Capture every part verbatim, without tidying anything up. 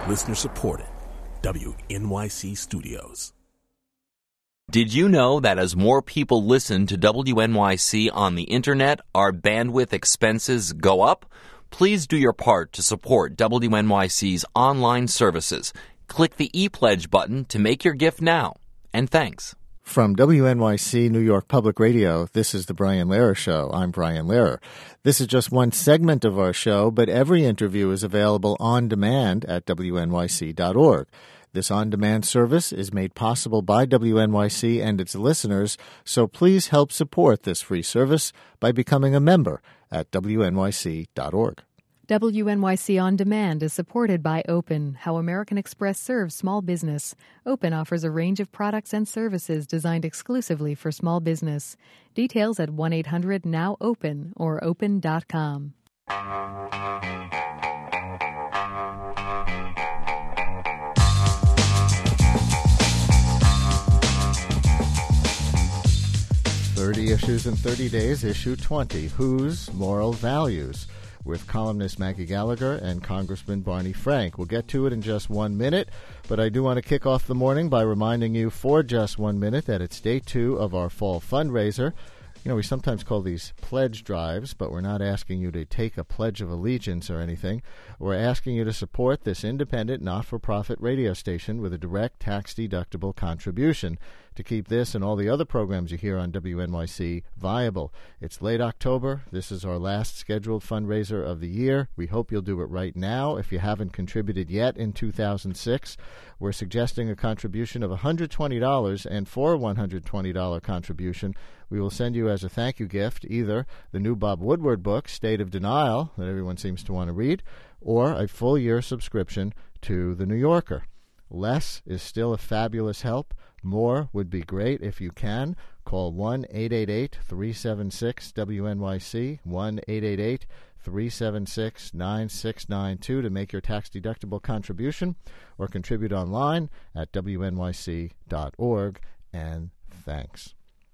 Listener supported. W N Y C Studios. Did you know that as more people listen to W N Y C on the Internet, our bandwidth expenses go up? Please do your part to support W N Y C's online services. Click the ePledge button to make your gift now. And thanks. From W N Y C New York Public Radio, this is The Brian Lehrer Show. I'm Brian Lehrer. This is just one segment of our show, but every interview is available on demand at W N Y C dot org. This on-demand service is made possible by W N Y C and its listeners, so please help support this free service by becoming a member at W N Y C dot org. W N Y C On Demand is supported by Open, how American Express serves small business. Open offers a range of products and services designed exclusively for small business. Details at one eight hundred now open or open dot com. thirty Issues in thirty Days, Issue twenty, Whose Moral Values? With columnist Maggie Gallagher and Congressman Barney Frank. We'll get to it in just one minute, but I do want to kick off the morning by reminding you for just one minute that it's day two of our fall fundraiser. You know, we sometimes call these pledge drives, but we're not asking you to take a pledge of allegiance or anything. We're asking you to support this independent, not-for-profit radio station with a direct tax-deductible contribution to keep this and all the other programs you hear on W N Y C viable. It's late October. This is our last scheduled fundraiser of the year. We hope you'll do it right now. If you haven't contributed yet in two thousand six, we're suggesting a contribution of one hundred twenty dollars, and for a one hundred twenty dollars contribution, we will send you as a thank you gift either the new Bob Woodward book, State of Denial, that everyone seems to want to read, or a full year subscription to The New Yorker. Less is still a fabulous help. More would be great if you can. Call one eight eight eight, three seven six, W N Y C, one eight eight eight, three seven six, nine six nine two to make your tax-deductible contribution, or contribute online at W N Y C dot org. And thanks.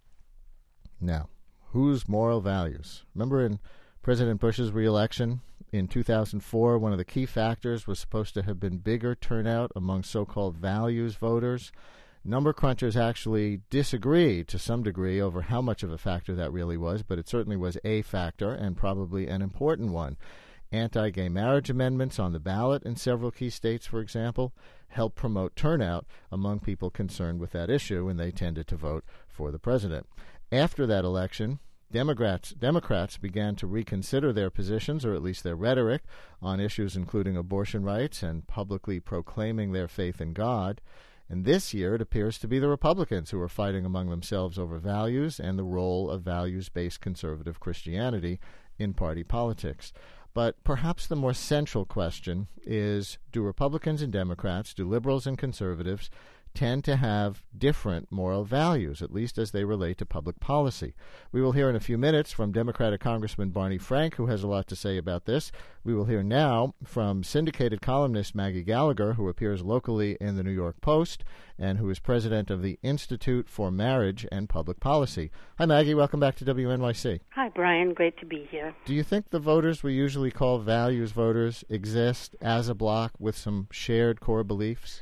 Now, whose moral values? Remember in President Bush's re-election in two thousand four, one of the key factors was supposed to have been bigger turnout among so-called values voters. Number crunchers actually disagreed to some degree over how much of a factor that really was, but it certainly was a factor and probably an important one. Anti-gay marriage amendments on the ballot in several key states, for example, helped promote turnout among people concerned with that issue, and they tended to vote for the president. After that election, Democrats, Democrats began to reconsider their positions, or at least their rhetoric, on issues including abortion rights and publicly proclaiming their faith in God. And this year, it appears to be the Republicans who are fighting among themselves over values and the role of values-based conservative Christianity in party politics. But perhaps the more central question is, do Republicans and Democrats, do liberals and conservatives, tend to have different moral values, at least as they relate to public policy? We will hear in a few minutes from Democratic Congressman Barney Frank, who has a lot to say about this. We will hear now from syndicated columnist Maggie Gallagher, who appears locally in the New York Post and who is president of the Institute for Marriage and Public Policy. Hi, Maggie. Welcome back to W N Y C. Hi, Brian. Great to be here. Do you think the voters we usually call values voters exist as a bloc with some shared core beliefs?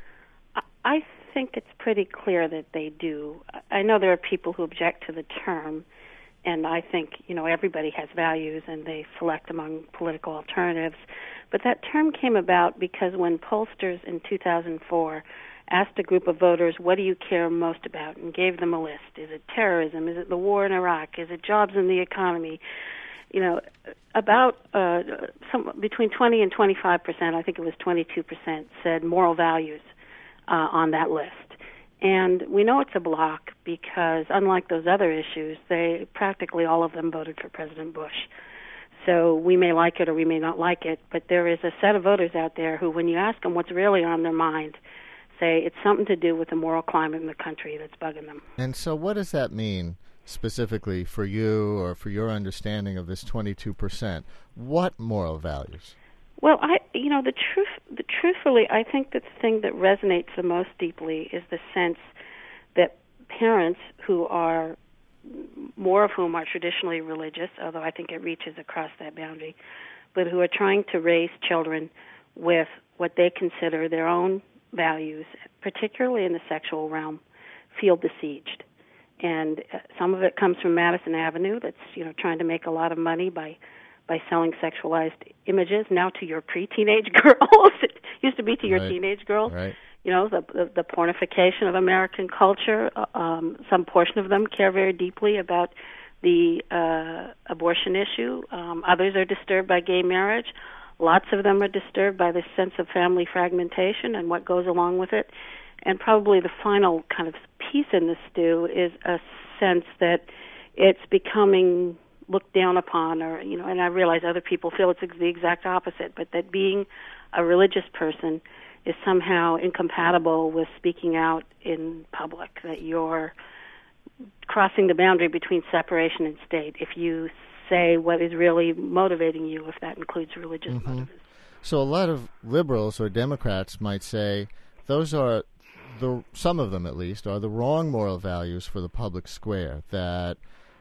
I think it's pretty clear that they do. I know there are people who object to the term, and I think, you know, everybody has values and they select among political alternatives. But that term came about because when pollsters in two thousand four asked a group of voters, what do you care most about, and gave them a list. Is it terrorism? Is it the war in Iraq? Is it jobs in the economy? You know, about uh, some, between twenty and twenty-five percent, I think it was twenty-two percent, said moral values Uh, on that list. And we know it's a block because, unlike those other issues, they practically all of them voted for President Bush. So we may like it or we may not like it, but there is a set of voters out there who, when you ask them what's really on their mind, say it's something to do with the moral climate in the country that's bugging them. And so what does that mean specifically for you or for your understanding of this twenty-two percent? What moral values? Well, I, you know, the truth, the, truthfully, I think that the thing that resonates the most deeply is the sense that parents who are, more of whom are traditionally religious, although I think it reaches across that boundary, but who are trying to raise children with what they consider their own values, particularly in the sexual realm, feel besieged. And uh, some of it comes from Madison Avenue, that's, you know, trying to make a lot of money by by selling sexualized images, now to your pre-teenage girls. It used to be to your Right. teenage girls. Right. You know, the, the the pornification of American culture. Um, some portion of them care very deeply about the uh, abortion issue. Um, others are disturbed by gay marriage. Lots of them are disturbed by this sense of family fragmentation and what goes along with it. And probably the final kind of piece in the stew is a sense that it's becoming looked down upon, or, you know, and I realize other people feel it's the exact opposite, but that being a religious person is somehow incompatible with speaking out in public, that you're crossing the boundary between separation and state if you say what is really motivating you, if that includes religious Mm-hmm. motives. So a lot of liberals or Democrats might say those are, the some of them at least, are the wrong moral values for the public square, that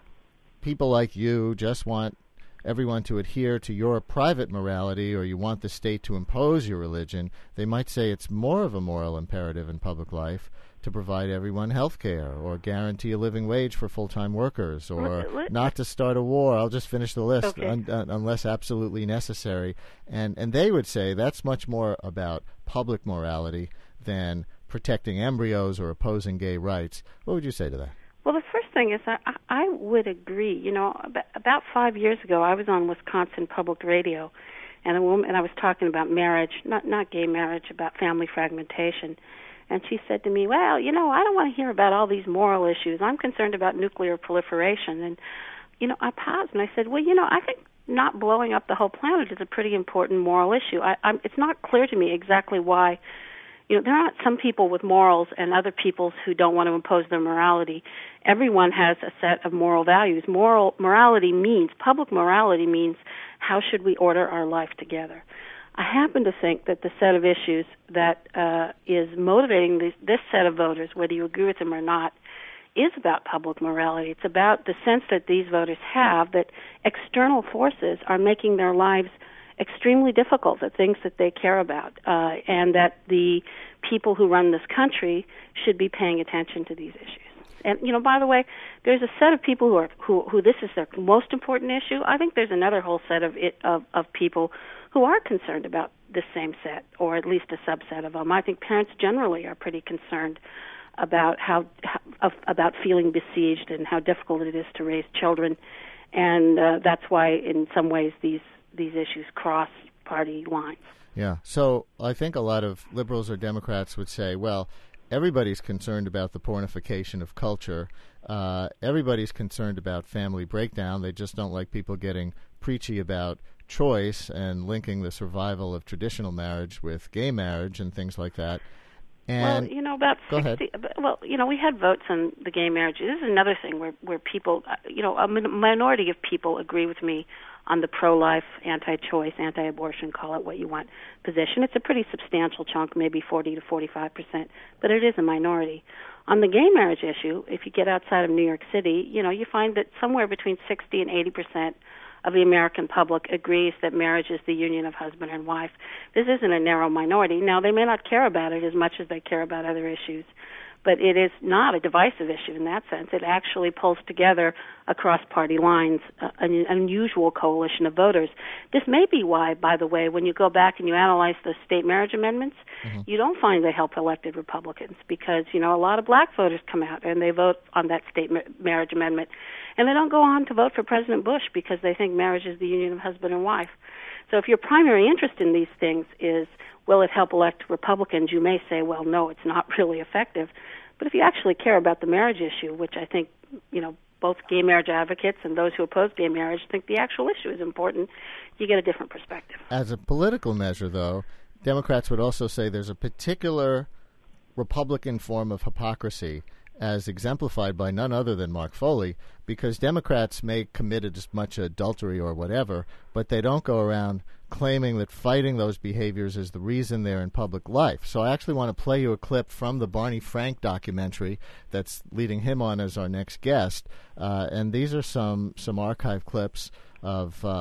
people like you just want everyone to adhere to your private morality, or you want the state to impose your religion. They might say it's more of a moral imperative in public life to provide everyone health care, or guarantee a living wage for full-time workers, or Let- let- not to start a war. I'll just finish the list, Okay. un, un, unless absolutely necessary. And and they would say that's much more about public morality than protecting embryos or opposing gay rights. What would you say to that? Well, the first thing is I, I would agree. You know, about, about five years ago, I was on Wisconsin Public Radio, and a woman, and I was talking about marriage, not not gay marriage, about family fragmentation. And she said to me, "Well, you know, I don't want to hear about all these moral issues. I'm concerned about nuclear proliferation." And you know, I paused and I said, "Well, you know, I think not blowing up the whole planet is a pretty important moral issue. I, I'm, it's not clear to me exactly why." You know, there are not some people with morals and other people who don't want to impose their morality. Everyone has a set of moral values. Moral morality means, public morality means, how should we order our life together? I happen to think that the set of issues that uh, is motivating this, this set of voters, whether you agree with them or not, is about public morality. It's about the sense that these voters have that external forces are making their lives extremely difficult, the things that they care about, uh, and that the people who run this country should be paying attention to these issues. And, you know, by the way, there's a set of people who are who, who this is their most important issue. I think there's another whole set of it, of, of people who are concerned about this same set, or at least a subset of them. I think parents generally are pretty concerned about how, how about feeling besieged and how difficult it is to raise children, and uh, that's why, in some ways, these these issues cross party lines. Yeah. So I think a lot of liberals or Democrats would say, well, everybody's concerned about the pornification of culture. Uh, everybody's concerned about family breakdown. They just don't like people getting preachy about choice and linking the survival of traditional marriage with gay marriage and things like that. And well, you know, about go sixty. ahead. Well, you know, we had votes on the gay marriage. This is another thing where where people, uh, you know, a min- minority of people agree with me on the pro-life, anti-choice, anti-abortion, call it what you want, position. It's a pretty substantial chunk, maybe forty to forty-five percent, but it is a minority. On the gay marriage issue, if you get outside of New York City, you know, you find that somewhere between sixty and eighty percent of the American public agrees that marriage is the union of husband and wife. This isn't a narrow minority. Now, they may not care about it as much as they care about other issues, but it is not a divisive issue in that sense. It actually pulls together across party lines uh, an unusual coalition of voters. This may be why, by the way, when you go back and you analyze the state marriage amendments, mm-hmm. you don't find they help elected Republicans because, you know, a lot of black voters come out and they vote on that state ma- marriage amendment. And they don't go on to vote for President Bush because they think marriage is the union of husband and wife. So if your primary interest in these things is, will it help elect Republicans, you may say, well, no, it's not really effective. But if you actually care about the marriage issue, which I think, you know, both gay marriage advocates and those who oppose gay marriage think the actual issue is important, you get a different perspective. As a political measure, though, Democrats would also say there's a particular Republican form of hypocrisy as exemplified by none other than Mark Foley, because Democrats may commit as much adultery or whatever, but they don't go around claiming that fighting those behaviors is the reason they're in public life. So I actually want to play you a clip from the Barney Frank documentary that's leading him on as our next guest. Uh, and these are some, some archive clips of um,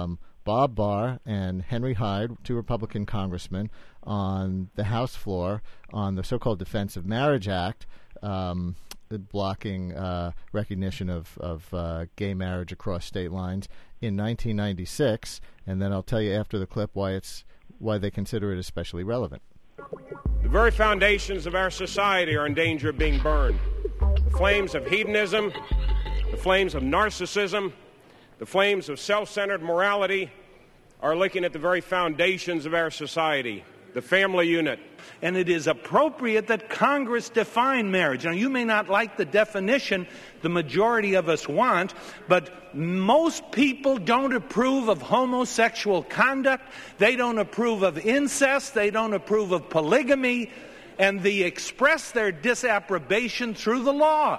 Bob Barr and Henry Hyde, two Republican congressmen, on the House floor on the so-called Defense of Marriage Act, um, blocking uh, recognition of, of uh, gay marriage across state lines in nineteen ninety-six. And then I'll tell you after the clip why it's why they consider it especially relevant. The very foundations of our society are in danger of being burned. The flames of hedonism, the flames of narcissism, the flames of self-centered morality are licking at the very foundations of our society, the family unit. And it is appropriate that Congress define marriage. Now, you may not like the definition the majority of us want, but most people don't approve of homosexual conduct. They don't approve of incest. They don't approve of polygamy. And they express their disapprobation through the law.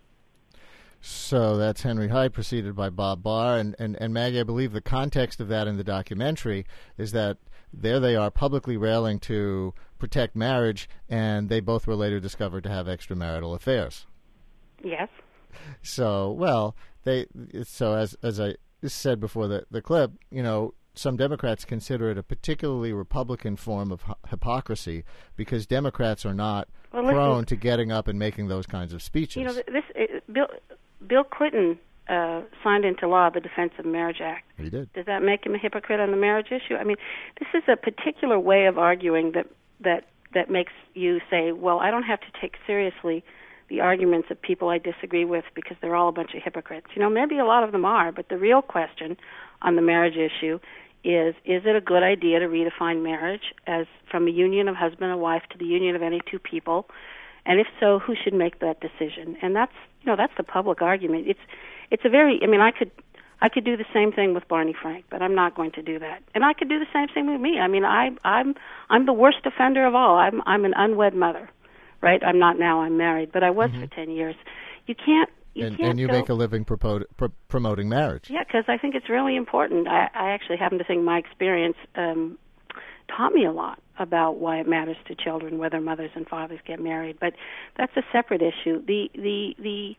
So that's Henry Hyde, preceded by Bob Barr. And, and, and Maggie, I believe the context of that in the documentary is that there they are publicly railing to protect marriage, and they both were later discovered to have extramarital affairs. Yes. So, well, they so as as I said before the, the clip, you know, some Democrats consider it a particularly Republican form of hypocrisy because Democrats are not well, listen, prone to getting up and making those kinds of speeches. You know, this it, Bill Bill Clinton uh, signed into law the Defense of Marriage Act. He did. Does that make him a hypocrite on the marriage issue? I mean, this is a particular way of arguing that that that makes you say, well, I don't have to take seriously the arguments of people I disagree with because they're all a bunch of hypocrites. You know, maybe a lot of them are, but the real question on the marriage issue is, is it a good idea to redefine marriage as from a union of husband and wife to the union of any two people? And if so, who should make that decision? And that's, you know, that's the public argument. It's it's a very, I mean, I could I could do the same thing with Barney Frank, but I'm not going to do that. And I could do the same thing with me. I mean, I I'm I'm the worst offender of all. I'm I'm an unwed mother. Right, I'm not now. I'm married, but I was mm-hmm. for ten years. You can't. You and, can't and you go, make a living propo- pro- promoting marriage. Yeah, because I think it's really important. I, I actually happen to think my experience um, taught me a lot about why it matters to children whether mothers and fathers get married. But that's a separate issue. The the the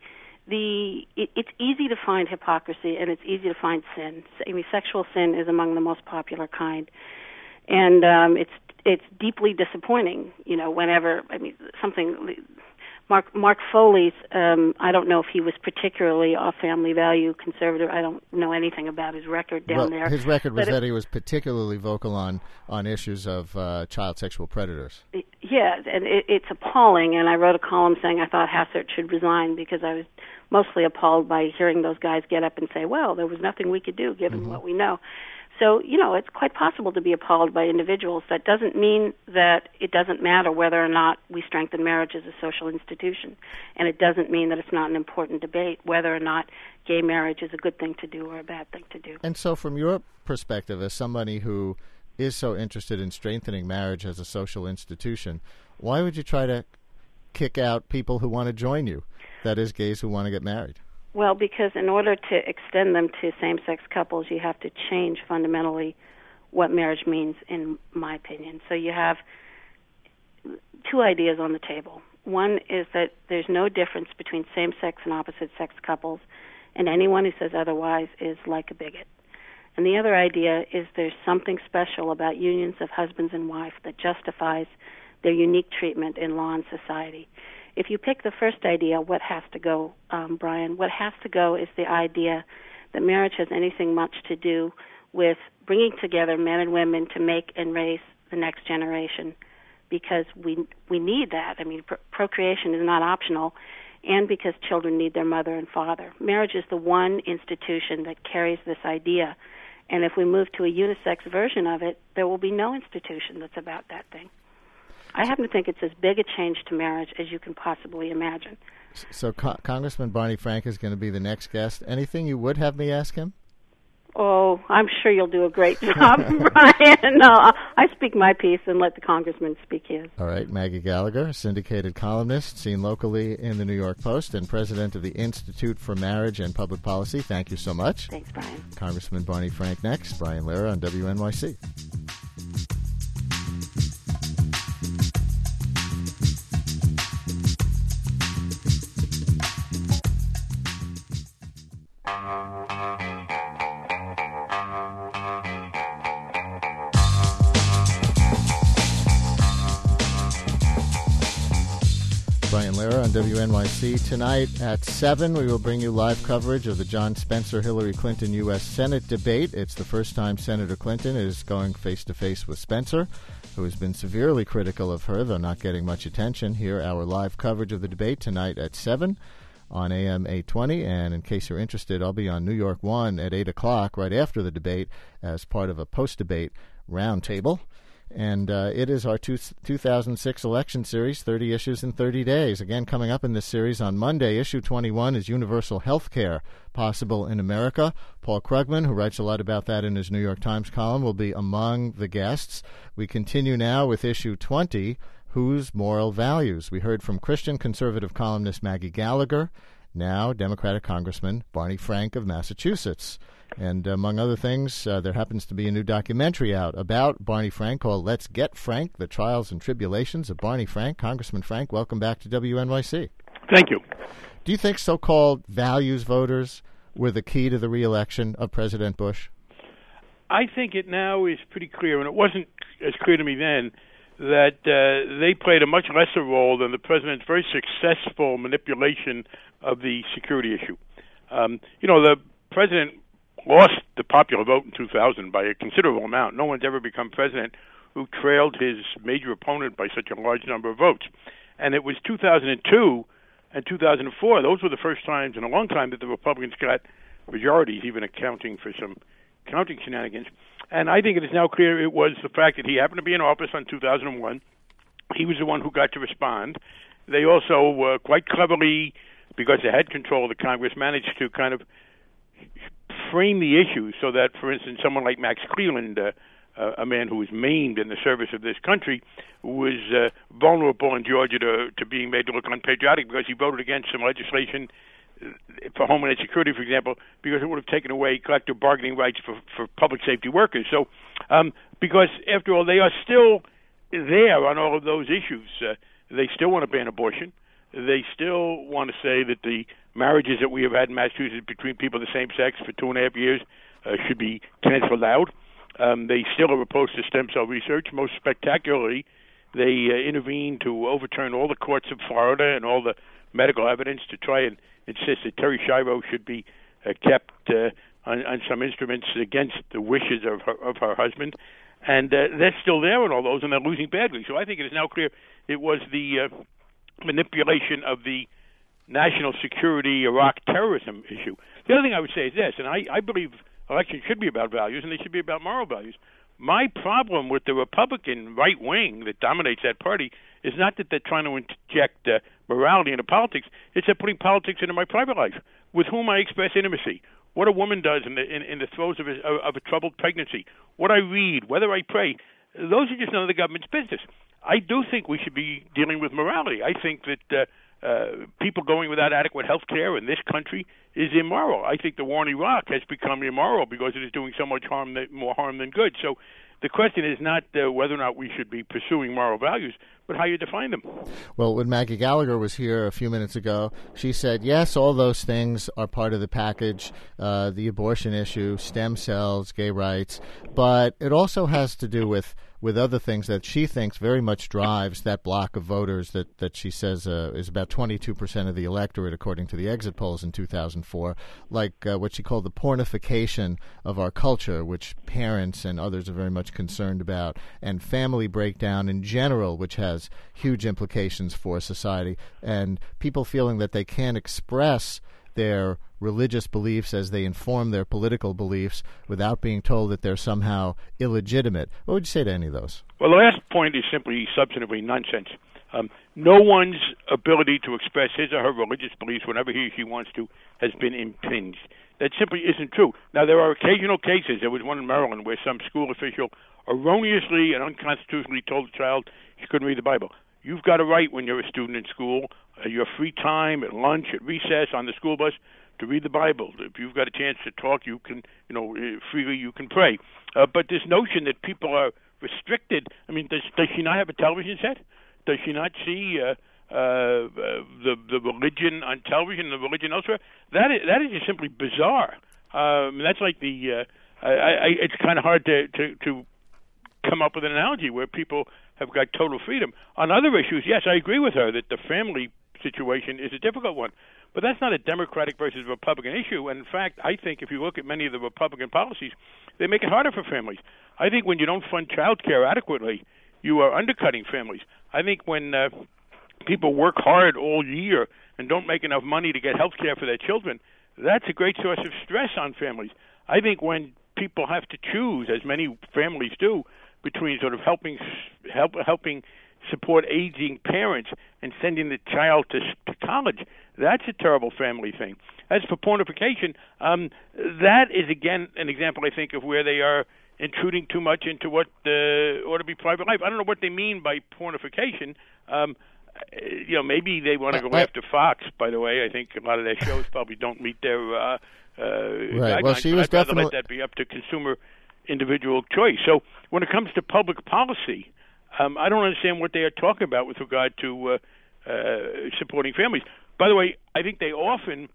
the it, it's easy to find hypocrisy and it's easy to find sin. I mean, sexual sin is among the most popular kind, and um, it's. It's deeply disappointing, you know, whenever, I mean, something, Mark Mark Foley's, um, I don't know if he was particularly a family value conservative. I don't know anything about his record down well, there. His record was but that it, he was particularly vocal on, on issues of uh, child sexual predators. Yeah, and it, it's appalling, and I wrote a column saying I thought Hassert should resign because I was mostly appalled by hearing those guys get up and say, well, there was nothing we could do given mm-hmm. what we know. So, you know, it's quite possible to be appalled by individuals. That doesn't mean that it doesn't matter whether or not we strengthen marriage as a social institution. And it doesn't mean that it's not an important debate whether or not gay marriage is a good thing to do or a bad thing to do. And so from your perspective, as somebody who is so interested in strengthening marriage as a social institution, why would you try to kick out people who want to join you, that is, gays who want to get married? Well, because in order to extend them to same-sex couples, you have to change fundamentally what marriage means, in my opinion. So you have two ideas on the table. One is that there's no difference between same-sex and opposite-sex couples, and anyone who says otherwise is like a bigot. And the other idea is there's something special about unions of husbands and wife that justifies their unique treatment in law and society. If you pick the first idea, what has to go, um, Brian? What has to go is the idea that marriage has anything much to do with bringing together men and women to make and raise the next generation, because we we need that. I mean, pr- procreation is not optional, and because children need their mother and father. Marriage is the one institution that carries this idea, and if we move to a unisex version of it, there will be no institution that's about that thing. I happen to think it's as big a change to marriage as you can possibly imagine. So Co- Congressman Barney Frank is going to be the next guest. Anything you would have me ask him? Oh, I'm sure you'll do a great job, Brian. No, I speak my piece and let the congressman speak his. All right. Maggie Gallagher, syndicated columnist, seen locally in the New York Post, and president of the Institute for Marriage and Public Policy. Thank you so much. Thanks, Brian. Congressman Barney Frank next. Brian Lehrer on W N Y C. Brian Lehrer on W N Y C. Tonight at seven, we will bring you live coverage of the John Spencer-Hillary Clinton U S Senate debate. It's the first time Senator Clinton is going face-to-face with Spencer, who has been severely critical of her, though not getting much attention. Here, our live coverage of the debate tonight at seven on A M eight twenty. And in case you're interested, I'll be on New York one at eight o'clock right after the debate as part of a post-debate roundtable. And uh, it is our two, two thousand six election series, thirty issues in thirty days. Again, coming up in this series on Monday, issue twenty-one is universal health care possible in America. Paul Krugman, who writes a lot about that in his New York Times column, will be among the guests. We continue now with issue twenty, Whose Moral Values? We heard from Christian conservative columnist Maggie Gallagher, now Democratic Congressman Barney Frank of Massachusetts. And among other things, uh, there happens to be a new documentary out about Barney Frank called Let's Get Frank, The Trials and Tribulations of Barney Frank. Congressman Frank, welcome back to W N Y C. Thank you. Do you think so-called values voters were the key to the re-election of President Bush? I think it now is pretty clear, and it wasn't as clear to me then, that uh, they played a much lesser role than the president's very successful manipulation of the security issue. Um, you know, the president lost the popular vote in two thousand by a considerable amount. No one's ever become president who trailed his major opponent by such a large number of votes. And it was two thousand two and two thousand four. Those were the first times in a long time that the Republicans got majorities, even accounting for some counting shenanigans. And I think it is now clear it was the fact that he happened to be in office on two thousand one. He was the one who got to respond. They also, uh, quite cleverly, because they had control of the Congress, managed to kind of frame the issue so that, for instance, someone like Max Cleland, uh, uh, a man who was maimed in the service of this country, was uh, vulnerable in Georgia to, to being made to look unpatriotic because he voted against some legislation for Homeland Security, for example, because it would have taken away collective bargaining rights for, for public safety workers. So, um, because, after all, they are still there on all of those issues. Uh, they still want to ban abortion. They still want to say that the marriages that we have had in Massachusetts between people of the same sex for two and a half years uh, should be canceled out. Um, they still are opposed to stem cell research. Most spectacularly, they uh, intervened to overturn all the courts of Florida and all the medical evidence to try and insist that Terry Schiavo should be uh, kept uh, on, on some instruments against the wishes of her, of her husband. And uh, they're still there on all those, and they're losing badly. So I think it is now clear it was the uh, manipulation of the national security Iraq terrorism issue. The other thing I would say is this, and I, I believe elections should be about values, and they should be about moral values. My problem with the Republican right wing that dominates that party is not that they're trying to inject uh, morality into politics. It's they're putting politics into my private life, with whom I express intimacy, what a woman does in the in, in the throes of a, of a troubled pregnancy, what I read, whether I pray. Those are just none of the government's business. I do think we should be dealing with morality. I think that uh, uh, people going without adequate health care in this country is immoral. I think the war in Iraq has become immoral because it is doing so much harm, that, more harm than good. So the question is not uh, whether or not we should be pursuing moral values, but how you define them. Well, when Maggie Gallagher was here a few minutes ago, she said, yes, all those things are part of the package, uh, the abortion issue, stem cells, gay rights, but it also has to do with with other things that she thinks very much drives that block of voters that, that she says uh, is about twenty-two percent of the electorate, according to the exit polls in two thousand four, like uh, what she called the pornification of our culture, which parents and others are very much concerned about, and family breakdown in general, which has huge implications for society, and people feeling that they can't express their religious beliefs as they inform their political beliefs without being told that they're somehow illegitimate. What would you say to any of those? Well, the last point is simply substantively nonsense. Um, no one's ability to express his or her religious beliefs whenever he or she wants to has been impinged. That simply isn't true. Now, there are occasional cases. There was one in Maryland where some school official erroneously and unconstitutionally told a child she couldn't read the Bible. You've got a right when you're a student in school, uh, your free time, at lunch, at recess, on the school bus, to read the Bible. If you've got a chance to talk, you can, you know, freely you can pray. Uh, but this notion that people are restricted, I mean, does, does she not have a television set? Does she not see uh, uh, the the religion on television and the religion elsewhere? That is, that is just simply bizarre. Um, that's like the, uh, I, I, it's kind of hard to, to, to come up with an analogy where people have got total freedom. On other issues, yes, I agree with her that the family situation is a difficult one. But that's not a Democratic versus Republican issue. And in fact, I think if you look at many of the Republican policies, they make it harder for families. I think when you don't fund child care adequately, you are undercutting families. I think when uh, people work hard all year and don't make enough money to get health care for their children, that's a great source of stress on families. I think when people have to choose, as many families do, between sort of helping help, helping support aging parents and sending the child to, to college, that's a terrible family thing. As for pornification, um, that is, again, an example, I think, of where they are intruding too much into what uh, ought to be private life. I don't know what they mean by pornification. Um, you know, maybe they want to go after Fox, by the way. I think a lot of their shows probably don't meet their uh, uh, right. guidelines. Well, she was I'd rather definitely... let that be up to consumer individual choice. So when it comes to public policy, um, I don't understand what they are talking about with regard to uh, uh, supporting families. By the way, I think they often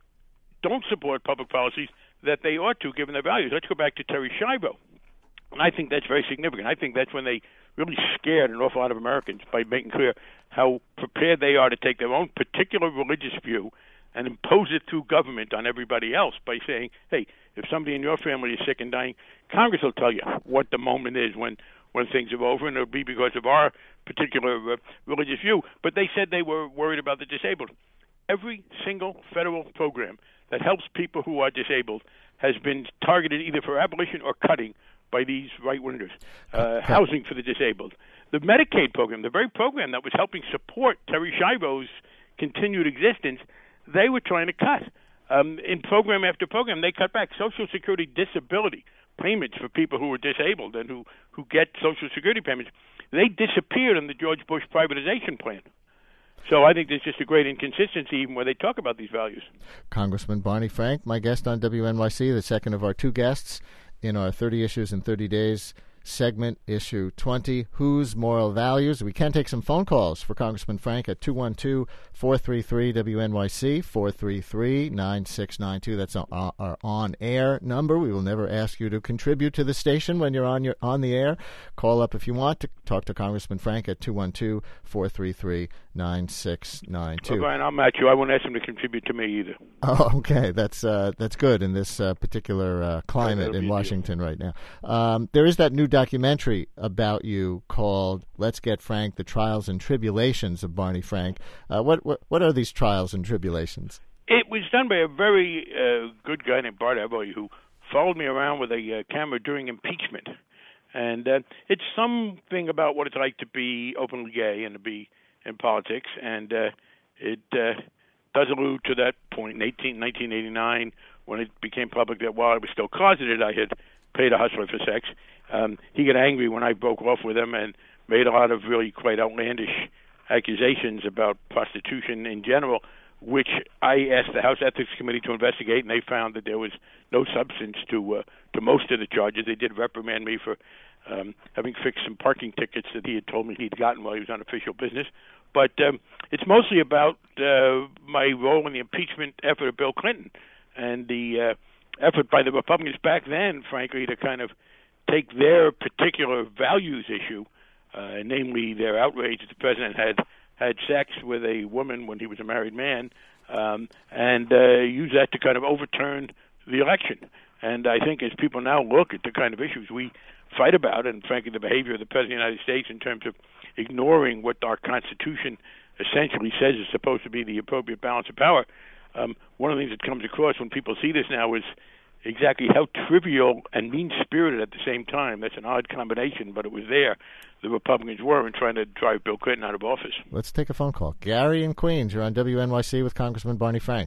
don't support public policies that they ought to, given their values. Let's go back to Terri Schiavo. And I think that's very significant. I think that's when they really scared an awful lot of Americans by making clear how prepared they are to take their own particular religious view and impose it through government on everybody else by saying, hey, if somebody in your family is sick and dying, Congress will tell you what the moment is when, when things are over, and it'll be because of our particular uh, religious view. But they said they were worried about the disabled. Every single federal program that helps people who are disabled has been targeted either for abolition or cutting by these right-wingers. Uh, housing for the disabled. The Medicaid program, the very program that was helping support Terri Schiavo's continued existence, they were trying to cut. Um, in program after program, they cut back Social Security disability payments for people who are disabled and who, who get Social Security payments. They disappeared in the George Bush privatization plan. So I think there's just a great inconsistency even where they talk about these values. Congressman Barney Frank, my guest on W N Y C, the second of our two guests in our thirty Issues in thirty Days segment, issue twenty, Whose Moral Values? We can take some phone calls for Congressman Frank at two one two, four three three, W N Y C, four three three, nine six nine two. That's our, our on-air number. We will never ask you to contribute to the station when you're on your on the air. Call up if you want to talk to Congressman Frank at two one two, four three three, nine six nine two. Well, Brian, I'll match you. I won't ask him to contribute to me either. Oh, okay. That's uh, that's good in this uh, particular uh, climate in Washington right now. Um, there is that new documentary about you called "Let's Get Frank: The Trials and Tribulations of Barney Frank." Uh, what, what what are these trials and tribulations? It was done by a very uh, good guy named Bart Eberly, who followed me around with a uh, camera during impeachment, and uh, it's something about what it's like to be openly gay and to be in politics, and uh, it uh, does allude to that point in eighteen, nineteen eighty-nine when it became public that while I was still closeted, I had paid a hustler for sex. Um, he got angry when I broke off with him and made a lot of really quite outlandish accusations about prostitution in general, which I asked the House Ethics Committee to investigate, and they found that there was no substance to uh, to most of the charges. They did reprimand me for um, having fixed some parking tickets that he had told me he'd gotten while he was on official business. But um, it's mostly about uh, my role in the impeachment effort of Bill Clinton and the uh, effort by the Republicans back then, frankly, to kind of take their particular values issue, uh, namely their outrage that the president had had sex with a woman when he was a married man, um, and uh, use that to kind of overturn the election. And I think as people now look at the kind of issues we fight about, and frankly the behavior of the President of the United States in terms of ignoring what our Constitution essentially says is supposed to be the appropriate balance of power, um, one of the things that comes across when people see this now is exactly how trivial and mean-spirited at the same time. That's an odd combination, but it was there. The Republicans were in trying to drive Bill Clinton out of office. Let's take a phone call. Gary in Queens, you're on W N Y C with Congressman Barney Frank.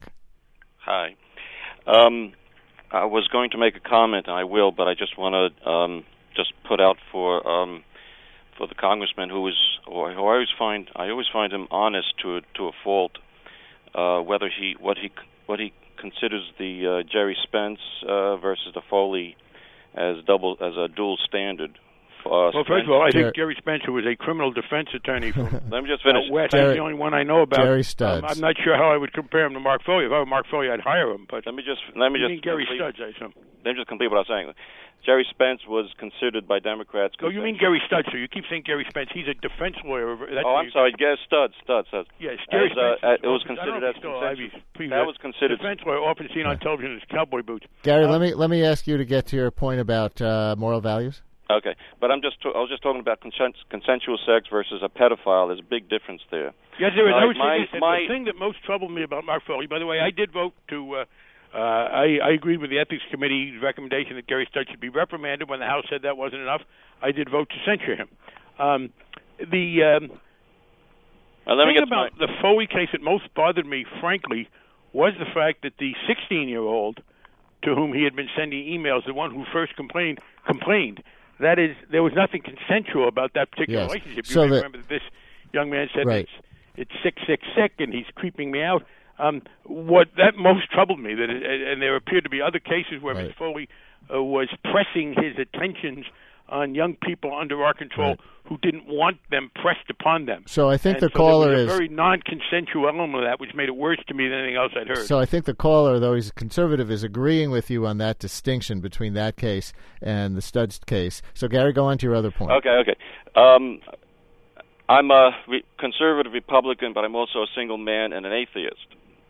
Hi. Um, I was going to make a comment, and I will, but I just want to um, just put out for um, for the congressman who is, or who I always find, I always find him honest to a, to a fault. Uh, whether he what he what he considers the uh, Jerry Spence uh, versus the Foley as double as a dual standard. Uh, well, first of all, I think Jerry Spencer was a criminal defense attorney from Let me just finish. out West. Jerry, That's the only one I know about. Jerry Studs. Um, I'm not sure how I would compare him to Mark Foley. If I were Mark Foley, I'd hire him. But let me just let me you just mean Gary complete, Studs, I assume. Let me just complete what I was saying. Jerry Spence was considered by Democrats. Oh, you mean Gary Studs? So you keep saying Gary Spence. He's a defense lawyer. That's oh, I'm sorry. Gary Studs. Studs. Studs. Yes, Gary as, uh, Spence. It was considered as consensual. That was considered defense lawyer, often seen on television as cowboy boots. Gary, um, let me let me ask you to get to your point about uh, moral values. Okay, but I'm just I was just talking about consent, consensual sex versus a pedophile. There's a big difference there. Yes, there is. Uh, I was my, saying my, the thing that most troubled me about Mark Foley. By the way, I did vote to. Uh, uh, I, I agreed with the ethics committee's recommendation that Gary Studs should be reprimanded. When the House said that wasn't enough, I did vote to censure him. Um, the um, uh, let me thing get about my... the Foley case that most bothered me, frankly, was the fact that the sixteen-year-old to whom he had been sending emails, the one who first complained, complained. That is, there was nothing consensual about that particular yes. relationship. You so may that, remember that this young man said right. it's, it's sick, sick, sick, and he's creeping me out. Um, what that most troubled me, that it, and there appeared to be other cases where right. Miz Foley uh, was pressing his attentions on young people under our control right. who didn't want them pressed upon them. So I think and the so caller there was a is very non-consensual element of that, which made it worse to me than anything else I'd heard. So I think the caller, though he's a conservative, is agreeing with you on that distinction between that case and the Studs case. So Gary, go on to your other point. Okay, okay. Um, I'm a re- conservative Republican, but I'm also a single man and an atheist.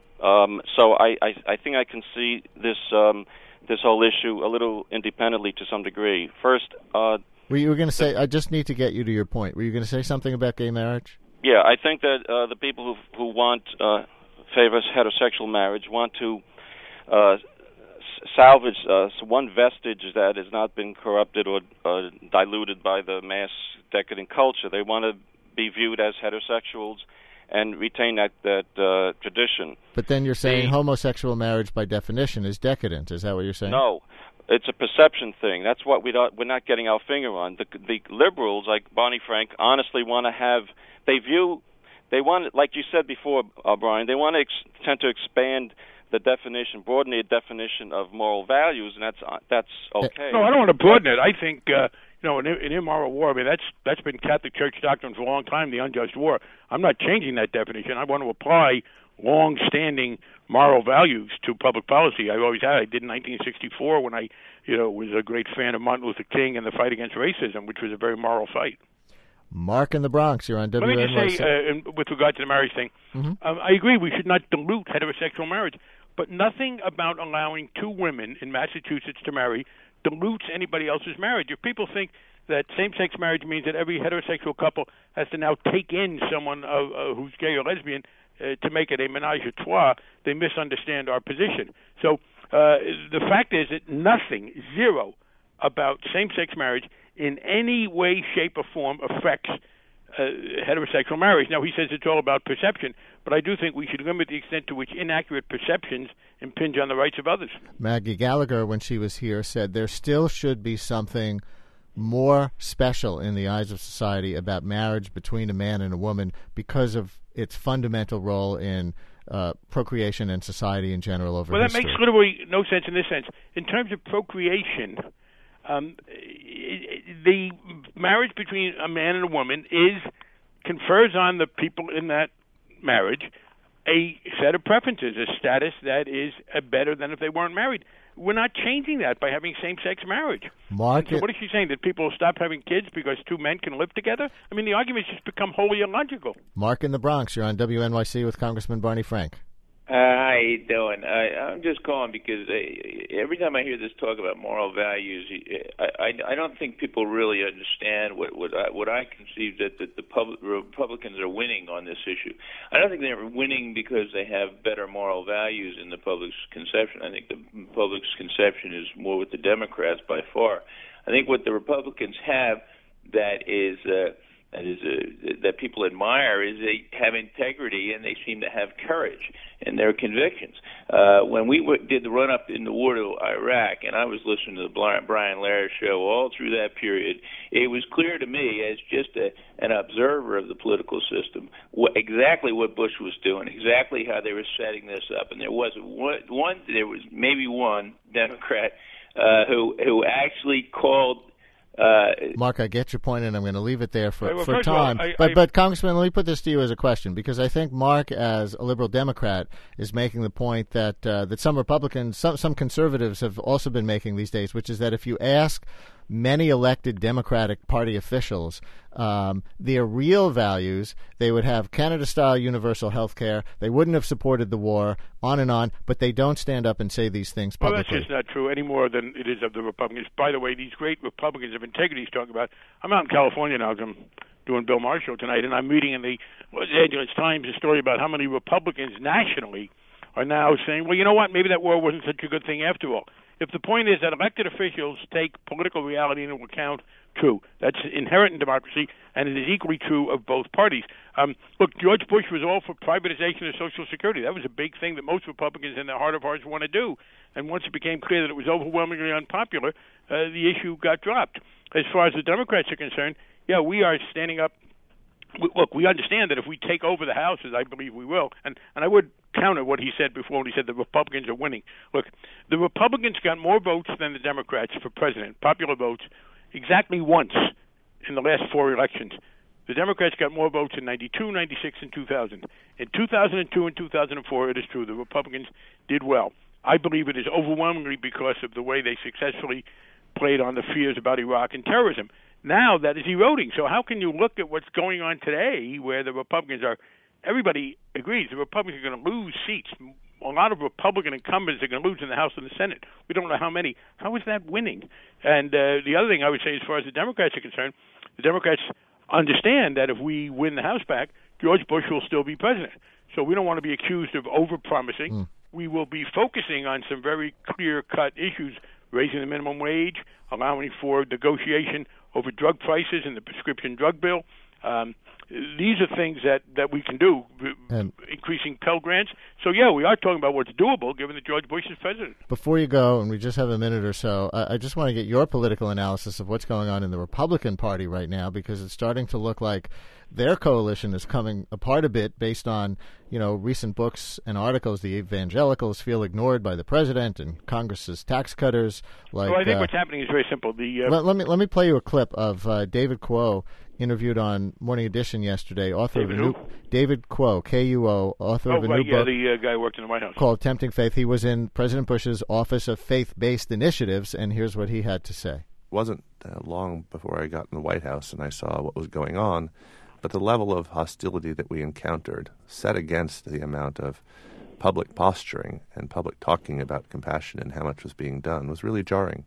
Um, so I, I, I think I can see this um, this whole issue a little independently to some degree. First, uh, were you going to say? I just need to get you to your point. Were you going to say something about gay marriage? Yeah, I think that uh, the people who who want uh, favor heterosexual marriage want to uh, s- salvage uh, one vestige that has not been corrupted or uh, diluted by the mass decadent culture. They want to be viewed as heterosexuals and retain that that uh, tradition. But then you're saying the, homosexual marriage, by definition, is decadent. Is that what you're saying? No, it's a perception thing. That's what we don't, we're not getting our finger on. The, the liberals, like Barney Frank, honestly want to have. They view, they want, like you said before, uh, Brian. They want to ex- tend to expand the definition, broaden the definition of moral values, and that's uh, that's okay. No, I don't want to broaden it. I think. Uh, You know, an, an immoral war, I mean, that's that's been Catholic Church doctrine for a long time, the unjust war. I'm not changing that definition. I want to apply long-standing moral values to public policy. I always had. I did in nineteen sixty-four when I, you know, was a great fan of Martin Luther King and the fight against racism, which was a very moral fight. Mark in the Bronx, you're on W N Y C. Let me just say, uh, in, with regard to the marriage thing, mm-hmm. um, I agree we should not dilute heterosexual marriage, but nothing about allowing two women in Massachusetts to marry dilutes anybody else's marriage. If people think that same-sex marriage means that every heterosexual couple has to now take in someone uh, uh, who's gay or lesbian uh, to make it a menage a trois, they misunderstand our position. So uh, the fact is that nothing, zero, about same-sex marriage in any way, shape, or form affects uh, heterosexual marriage. Now, he says it's all about perception, but I do think we should limit the extent to which inaccurate perceptions impinge on the rights of others. Maggie Gallagher, when she was here, said there still should be something more special in the eyes of society about marriage between a man and a woman because of its fundamental role in uh, procreation and society in general over well, history. Well, that makes literally no sense in this sense. In terms of procreation, um, the marriage between a man and a woman is confers on the people in that marriage a set of preferences, a status that is uh, better than if they weren't married. We're not changing that by having same-sex marriage. Mark, so what is she saying, that people will stop having kids because two men can live together? I mean, the argument's just become wholly illogical. Mark in the Bronx, you're on W N Y C with Congressman Barney Frank. Uh, how you doing? I, I'm just calling because uh, every time I hear this talk about moral values, I, I, I don't think people really understand what what I, what I conceive that, that the public, Republicans are winning on this issue. I don't think they're winning because they have better moral values in the public's conception. I think the public's conception is more with the Democrats by far. I think what the Republicans have that is uh, that is uh, that people admire is they have integrity and they seem to have courage in their convictions. Uh, when we w- did the run-up in the war to Iraq, and I was listening to the Brian Lehrer show all through that period, it was clear to me as just a, an observer of the political system what, exactly what Bush was doing, exactly how they were setting this up. And there was one, one there was maybe one Democrat uh, who who actually called Uh, Mark, I get your point, and I'm going to leave it there for, well, for time. All, I, but, I, but, Congressman, let me put this to you as a question, because I think Mark, as a liberal Democrat, is making the point that uh, that some Republicans, some, some conservatives have also been making these days, which is that if you ask many elected Democratic Party officials um, their real values, they would have Canada-style universal health care. They wouldn't have supported the war, on and on, but they don't stand up and say these things publicly. Well, that's just not true any more than it is of the Republicans. By the way, these great Republicans of integrity he's talking about, I'm out in California now. I'm doing Bill Maher show tonight, and I'm reading in the Los Angeles Times a story about how many Republicans nationally are now saying, well, you know what, maybe that war wasn't such a good thing after all. If the point is that elected officials take political reality into account, true. That's inherent in democracy, and it is equally true of both parties. Um, look, George Bush was all for privatization of Social Security. That was a big thing that most Republicans in their heart of hearts want to do. And once it became clear that it was overwhelmingly unpopular, uh, the issue got dropped. As far as the Democrats are concerned, yeah, we are standing up. Look, we understand that if we take over the House, as I believe we will, and, and I would counter what he said before when he said the Republicans are winning. Look, the Republicans got more votes than the Democrats for president, popular votes, exactly once in the last four elections. The Democrats got more votes in ninety-two, ninety-six, and two thousand. In two thousand two and two thousand four, it is true, the Republicans did well. I believe it is overwhelmingly because of the way they successfully played on the fears about Iraq and terrorism. Now that is eroding. So how can you look at what's going on today where the Republicans are, everybody agrees, the Republicans are going to lose seats. A lot of Republican incumbents are going to lose in the House and the Senate. We don't know how many. How is that winning? And uh, the other thing I would say as far as the Democrats are concerned, the Democrats understand that if we win the House back, George Bush will still be president. So we don't want to be accused of over-promising. Mm. We will be focusing on some very clear-cut issues, raising the minimum wage, allowing for negotiation over drug prices in the prescription drug bill. Um, these are things that, that we can do, and increasing Pell Grants. So, yeah, we are talking about what's doable given that George Bush is president. Before you go, and we just have a minute or so, I, I just want to get your political analysis of what's going on in the Republican Party right now, because it's starting to look like their coalition is coming apart a bit based on, you know, recent books and articles. The evangelicals feel ignored by the president and Congress's tax cutters. Like, well, I think uh, what's happening is very simple. The uh, let, let me let me play you a clip of uh, David Quo, interviewed on Morning Edition yesterday, author David of a new who? David Quo, K U O, author oh, of a right, new yeah, book the uh, guy who worked in the White House called Tempting Faith. He was in President Bush's Office of Faith-Based Initiatives, and here's what he had to say. It wasn't uh, long before I got in the White House and I saw what was going on, but the level of hostility that we encountered, set against the amount of public posturing and public talking about compassion and how much was being done, was really jarring.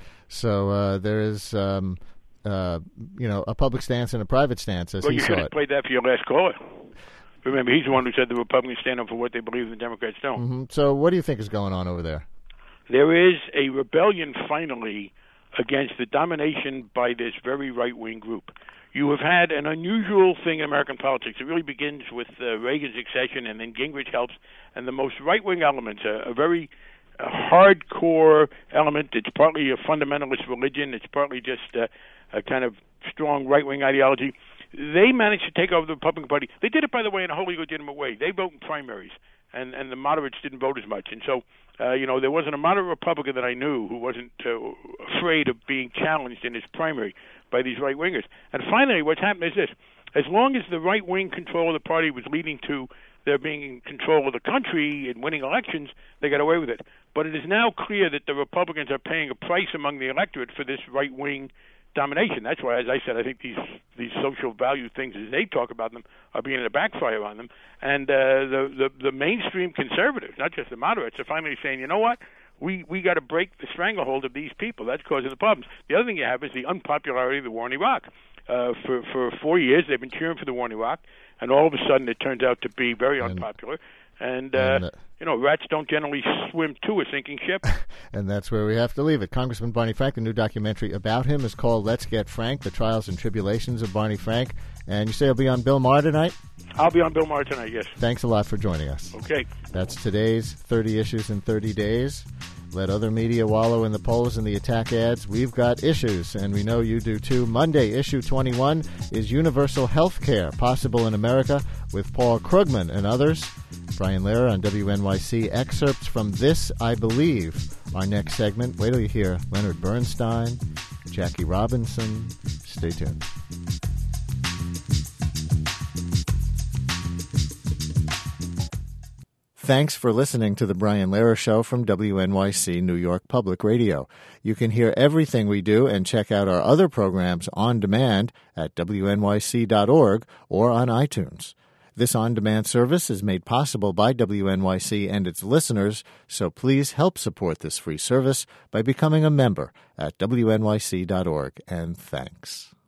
So uh, there is, um, uh, you know, a public stance and a private stance, as well, he you saw should it. have played that for your last caller. Remember, he's the one who said the Republicans stand up for what they believe the Democrats don't. Mm-hmm. So what do you think is going on over there? There is a rebellion, finally, against the domination by this very right-wing group. You have had an unusual thing in American politics. It really begins with uh, Reagan's accession, and then Gingrich helps, and the most right-wing elements, a, a very uh, hardcore element. It's partly a fundamentalist religion. It's partly just uh, a kind of strong right-wing ideology. They managed to take over the Republican Party. They did it, by the way, in a wholly legitimate way. They vote in primaries, and, and the moderates didn't vote as much. And so, uh, you know, there wasn't a moderate Republican that I knew who wasn't uh, afraid of being challenged in his primary by these right-wingers. And finally, what's happened is this. As long as the right-wing control of the party was leading to their being in control of the country and winning elections, they got away with it. But it is now clear that the Republicans are paying a price among the electorate for this right-wing domination. That's why, as I said, I think these these social value things, as they talk about them, are beginning to backfire on them. And uh, the, the the mainstream conservatives, not just the moderates, are finally saying, you know what, we we got to break the stranglehold of these people. That's causing the problems. The other thing you have is the unpopularity of the war in Iraq. Uh, for for four years, they've been cheering for the war in Iraq, and all of a sudden, it turns out to be very and, unpopular. And, uh, and uh, you know, rats don't generally swim to a sinking ship. And that's where we have to leave it. Congressman Barney Frank, the new documentary about him is called Let's Get Frank, The Trials and Tribulations of Barney Frank. And you say you'll be on Bill Maher tonight? I'll be on Bill Maher tonight, yes. Thanks a lot for joining us. Okay. That's today's thirty Issues in thirty days. Let other media wallow in the polls and the attack ads. We've got issues, and we know you do too. Monday, issue twenty-one, is universal health care possible in America, with Paul Krugman and others. Brian Lehrer on W N Y C. Excerpts from This, I Believe. Our next segment, wait till you hear Leonard Bernstein, Jackie Robinson. Stay tuned. Thanks for listening to The Brian Lehrer Show from W N Y C New York Public Radio. You can hear everything we do and check out our other programs on demand at W N Y C dot org or on iTunes. This on-demand service is made possible by W N Y C and its listeners, so please help support this free service by becoming a member at W N Y C dot org, and thanks.